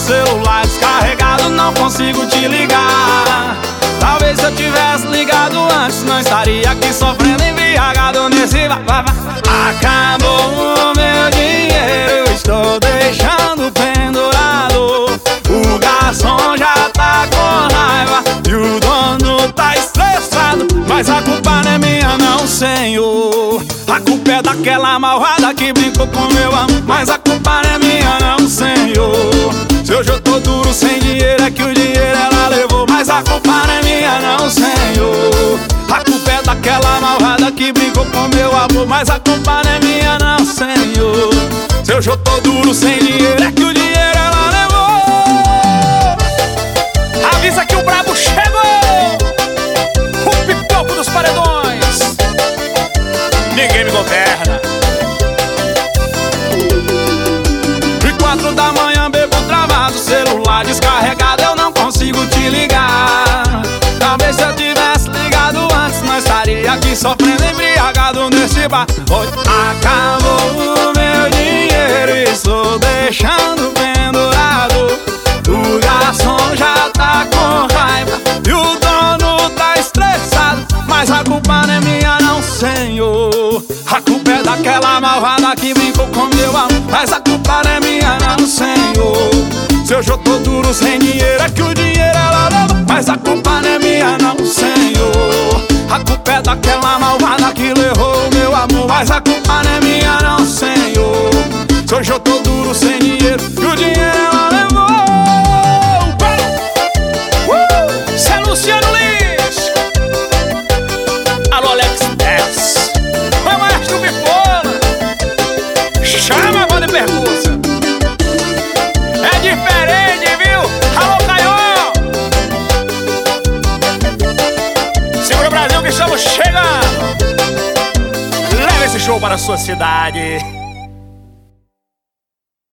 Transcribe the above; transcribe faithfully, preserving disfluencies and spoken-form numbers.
celular descarregado, não consigo te ligar. Talvez se eu tivesse ligado antes, não estaria aqui sofrendo embriagado nesse va, va, va. Acabou o meu dinheiro, eu estou deixando pendurado. O garçom já tá com raiva e o dono tá estressado, mas a culpa não é minha não, senhor. A culpa é daquela malvada que brincou com meu amor, mas a culpa não é minha não, senhor. Se hoje eu tô duro sem dinheiro, é que o dinheiro ela levou, mas a culpa não é minha não, senhor. A culpa é daquela malvada que brincou com meu amor, mas a culpa não é minha não, senhor. Se hoje eu tô duro sem dinheiro, é que o dinheiro ela levou. Avisa que o brabo chegou, o pipoco dos paredões. Ninguém me governa. De quatro da manhã bebo travado, celular descarregado, eu não consigo te ligar. Talvez se eu tivesse ligado antes, não estaria aqui sofrendo embriagado nesse bar. Hoje acabou o meu dinheiro e estou deixando pendurado. O garçom já tá com raiva e o dono tá estressado, mas a culpa não é minha não, senhor. A culpa é daquela malvada que brincou com meu amor, mas a culpa não é minha não, senhor. Se hoje eu tô duro sem dinheiro, é que o dinheiro ela leva, mas a culpa não é minha não, senhor. A culpa é daquela malvada que levou o meu amor, mas a culpa não é minha não, senhor. Se hoje eu tô duro sem dinheiro e o dinheiro ela levou. uh! Cê é Luciano Lins. Alô, Alex Tess. Vai mais do Bipola. Chama a banda percussa. É diferente, viu? Alô, Caio. Segura o Brasil que estamos chegando. Leva esse show para a sua cidade.